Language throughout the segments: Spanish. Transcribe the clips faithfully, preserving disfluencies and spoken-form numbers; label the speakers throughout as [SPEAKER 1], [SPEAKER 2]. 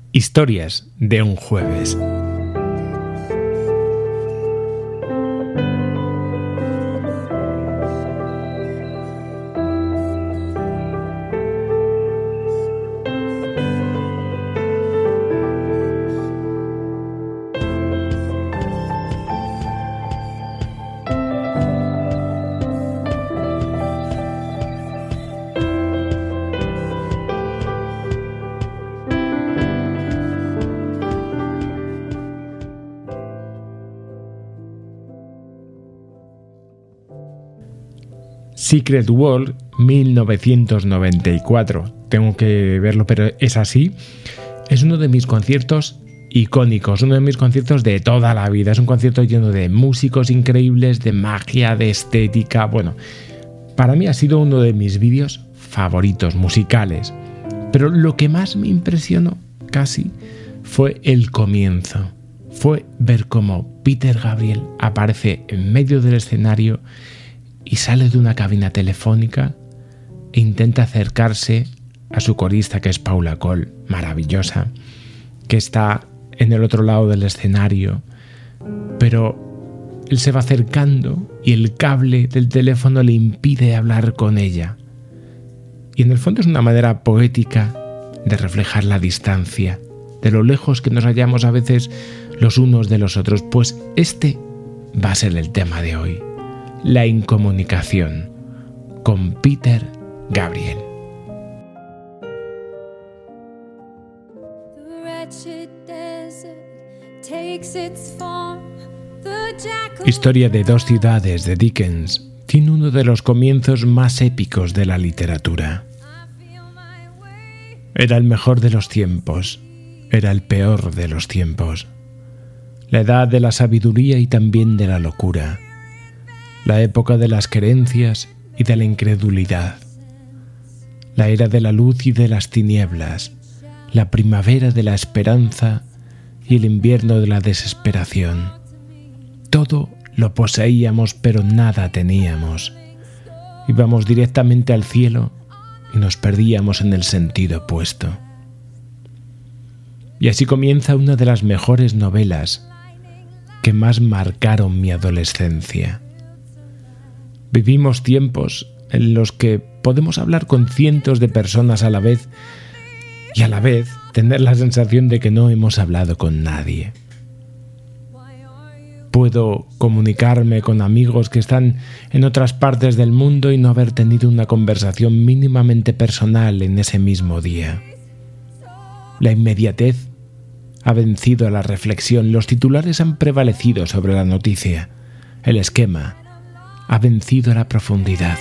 [SPEAKER 1] Historias de un jueves. Secret World, mil novecientos noventa y cuatro. Tengo que verlo, pero es así. Es uno de mis conciertos icónicos, uno de mis conciertos de toda la vida. Es un concierto lleno de músicos increíbles, de magia, de estética. Bueno, para mí ha sido uno de mis vídeos favoritos musicales. Pero lo que más me impresionó, casi, fue el comienzo. Fue ver cómo Peter Gabriel aparece en medio del escenario y sale de una cabina telefónica e intenta acercarse a su corista, que es Paula Cole, maravillosa, que está en el otro lado del escenario, pero él se va acercando y el cable del teléfono le impide hablar con ella. Y en el fondo es una manera poética de reflejar la distancia, de lo lejos que nos hallamos a veces los unos de los otros. Pues este va a ser el tema de hoy. La incomunicación, con Peter Gabriel. Historia de dos ciudades de Dickens tiene uno de los comienzos más épicos de la literatura. Era el mejor de los tiempos, era el peor de los tiempos. La edad de la sabiduría y también de la locura. La época de las creencias y de la incredulidad, la era de la luz y de las tinieblas, la primavera de la esperanza y el invierno de la desesperación. Todo lo poseíamos, pero nada teníamos. Íbamos directamente al cielo y nos perdíamos en el sentido opuesto. Y así comienza una de las mejores novelas que más marcaron mi adolescencia. Vivimos tiempos en los que podemos hablar con cientos de personas a la vez y a la vez tener la sensación de que no hemos hablado con nadie. Puedo comunicarme con amigos que están en otras partes del mundo y no haber tenido una conversación mínimamente personal en ese mismo día. La inmediatez ha vencido a la reflexión, los titulares han prevalecido sobre la noticia, el esquema ha vencido a la profundidad.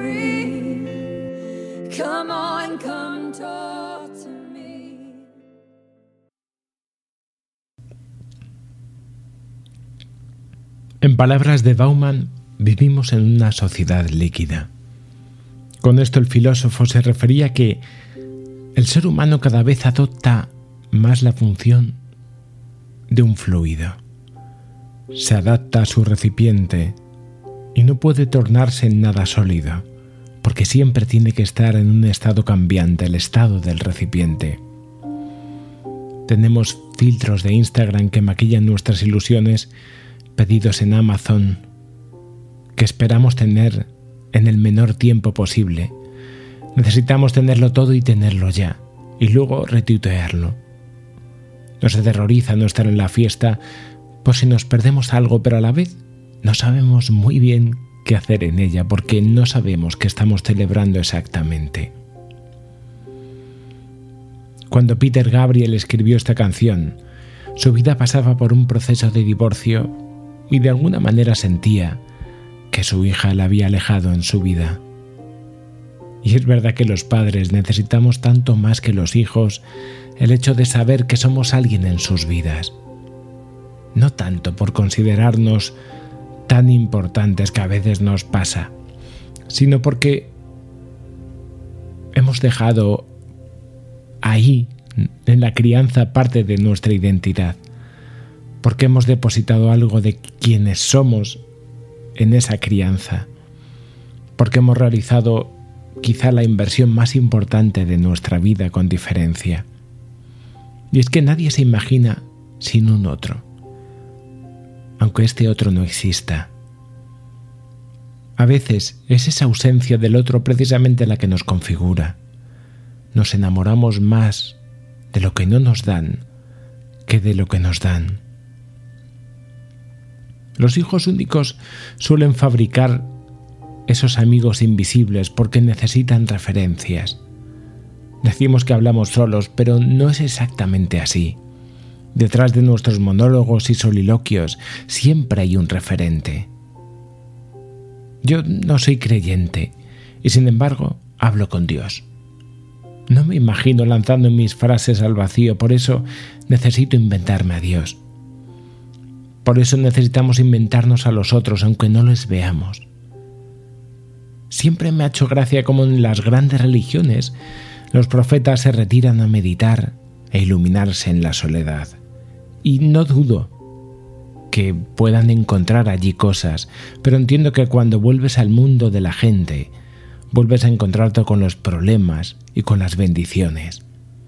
[SPEAKER 1] En palabras de Bauman, vivimos en una sociedad líquida. Con esto el filósofo se refería a que el ser humano cada vez adopta más la función de un fluido. Se adapta a su recipiente y no puede tornarse en nada sólido, porque siempre tiene que estar en un estado cambiante, el estado del recipiente. Tenemos filtros de Instagram que maquillan nuestras ilusiones, pedidos en Amazon, que esperamos tener en el menor tiempo posible. Necesitamos tenerlo todo y tenerlo ya, y luego retuitearlo. Nos aterroriza no estar en la fiesta por si nos perdemos algo, pero a la vez no sabemos muy bien qué hacer en ella porque no sabemos qué estamos celebrando exactamente. Cuando Peter Gabriel escribió esta canción, su vida pasaba por un proceso de divorcio y de alguna manera sentía que su hija la había alejado en su vida. Y es verdad que los padres necesitamos tanto más que los hijos el hecho de saber que somos alguien en sus vidas. No tanto por considerarnos tan importantes, que a veces nos pasa, sino porque hemos dejado ahí, en la crianza, parte de nuestra identidad, porque hemos depositado algo de quienes somos en esa crianza, porque hemos realizado quizá la inversión más importante de nuestra vida con diferencia. Y es que nadie se imagina sin un otro, aunque este otro no exista. A veces es esa ausencia del otro precisamente la que nos configura. Nos enamoramos más de lo que no nos dan que de lo que nos dan. Los hijos únicos suelen fabricar esos amigos invisibles porque necesitan referencias. Decimos que hablamos solos, pero no es exactamente así. Detrás de nuestros monólogos y soliloquios siempre hay un referente. Yo no soy creyente y sin embargo hablo con Dios. No me imagino lanzando mis frases al vacío, por eso necesito inventarme a Dios. Por eso necesitamos inventarnos a los otros, aunque no los veamos. Siempre me ha hecho gracia cómo en las grandes religiones los profetas se retiran a meditar e iluminarse en la soledad. Y no dudo que puedan encontrar allí cosas, pero entiendo que cuando vuelves al mundo de la gente, vuelves a encontrarte con los problemas y con las bendiciones.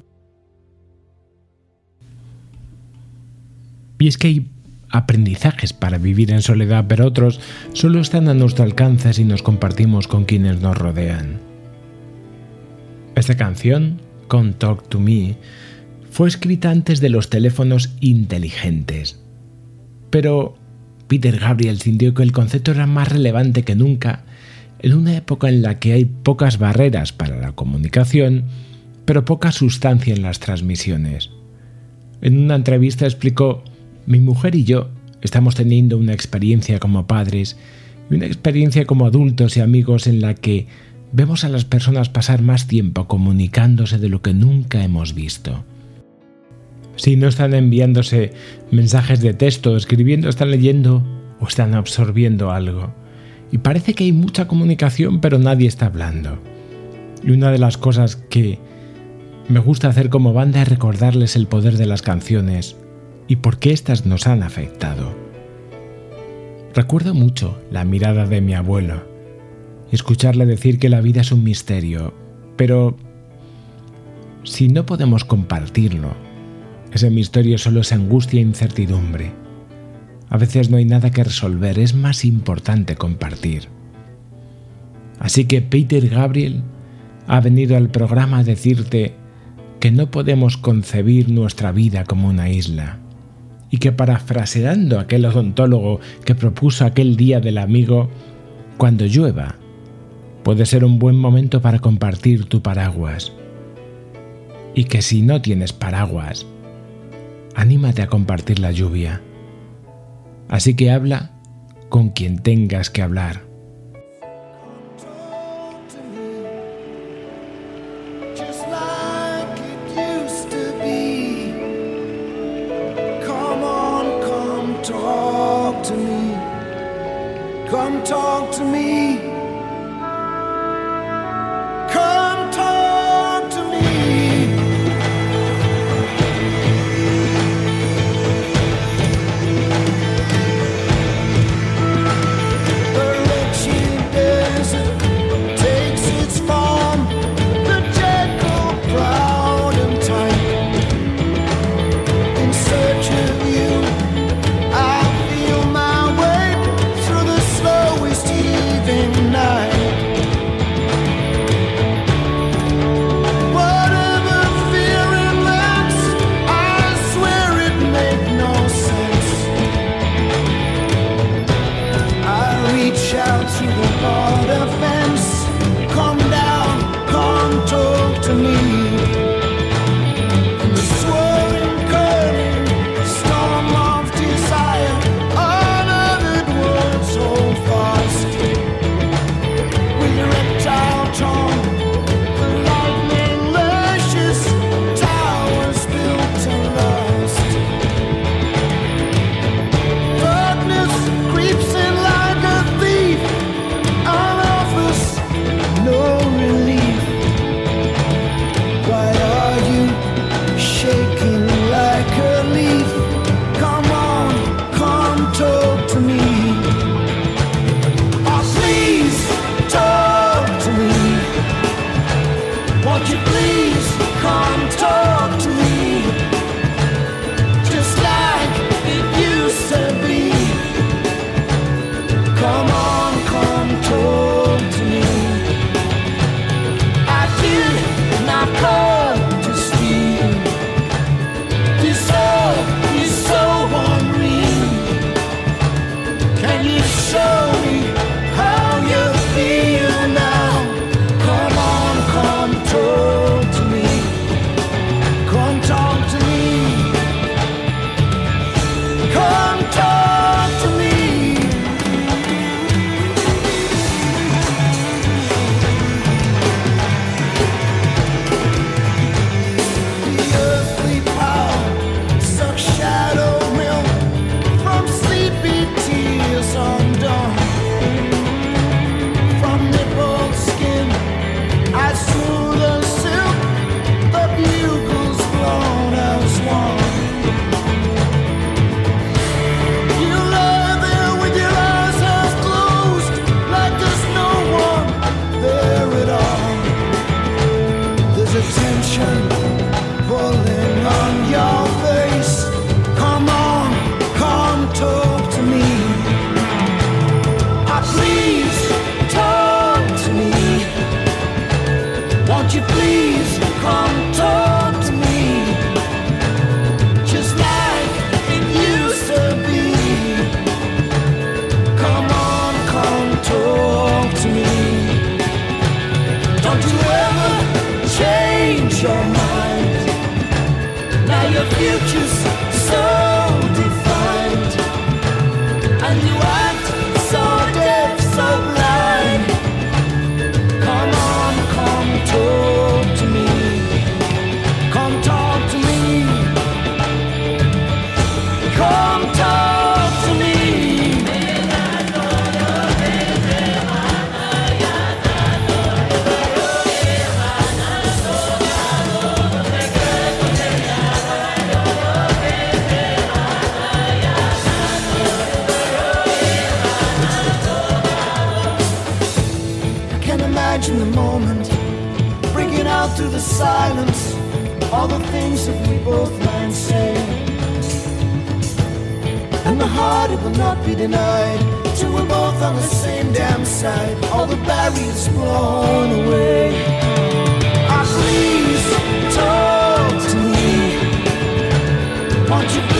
[SPEAKER 1] Y es que hay aprendizajes para vivir en soledad, pero otros solo están a nuestro alcance si nos compartimos con quienes nos rodean. Esta canción, Come Talk to Me, fue escrita antes de los teléfonos inteligentes. Pero Peter Gabriel sintió que el concepto era más relevante que nunca en una época en la que hay pocas barreras para la comunicación, pero poca sustancia en las transmisiones. En una entrevista explicó: mi mujer y yo estamos teniendo una experiencia como padres y una experiencia como adultos y amigos en la que vemos a las personas pasar más tiempo comunicándose de lo que nunca hemos visto. Si no están enviándose mensajes de texto, escribiendo, están leyendo o están absorbiendo algo. Y parece que hay mucha comunicación, pero nadie está hablando. Y una de las cosas que me gusta hacer como banda es recordarles el poder de las canciones y por qué éstas nos han afectado. Recuerdo mucho la mirada de mi abuelo y escucharle decir que la vida es un misterio, pero si no podemos compartirlo, ese misterio solo es angustia e incertidumbre. A veces no hay nada que resolver, es más importante compartir. Así que Peter Gabriel ha venido al programa a decirte que no podemos concebir nuestra vida como una isla y que, parafraseando aquel odontólogo que propuso aquel día del amigo, cuando llueva, puede ser un buen momento para compartir tu paraguas. Y que si no tienes paraguas, anímate a compartir la lluvia. Así que habla con quien tengas que hablar.
[SPEAKER 2] Come talk to me. Come talk to me. The rich desert takes its form, the jackal proud and tight. In search of you, I feel my way through the slowest heaving Now your future's so defined, and you act so deaf, so blind. Come on, come talk to me. Come talk to me. Come talk to me. Imagine the moment, breaking out through the silence, all the things that we both might say. And the heart, it will not be denied, till we're both on the same damn side, all the barriers blown away. Ah, please talk to me. Won't you